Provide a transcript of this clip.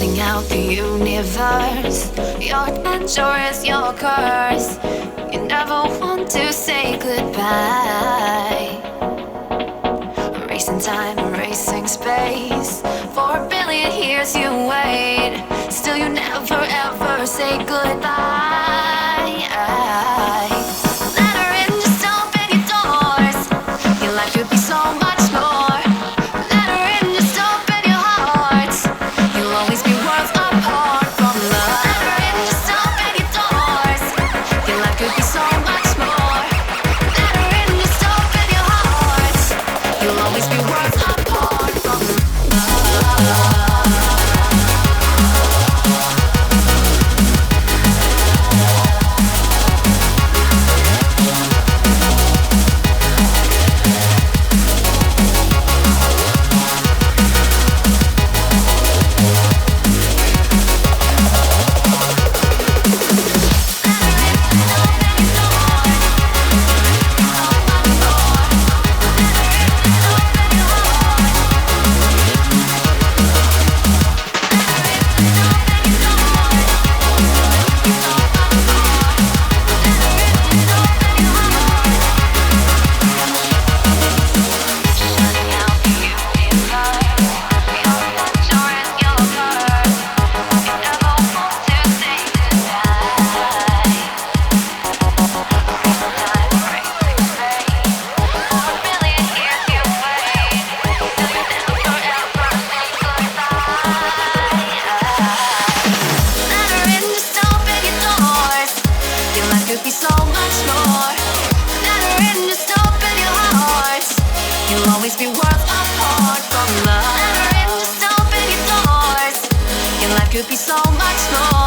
shutting out the universe. Your adventure is your curse. You never want to say goodbye. Racing time, racing space. For a billion years you wait. Still you never ever say goodbye. Let her in, just open your doors. Your life could be so much more. Let her in, just open your heart. You'll always be worlds apart from love. Let her in, just open your doors. Your life could be so much more. Let her in, just open your heart. You'll always be worlds apart from love. Could be so much more. Let her in, just open your heart. You'll always be worlds apart from love. Let her in, just open your doors. Your life could be so much more.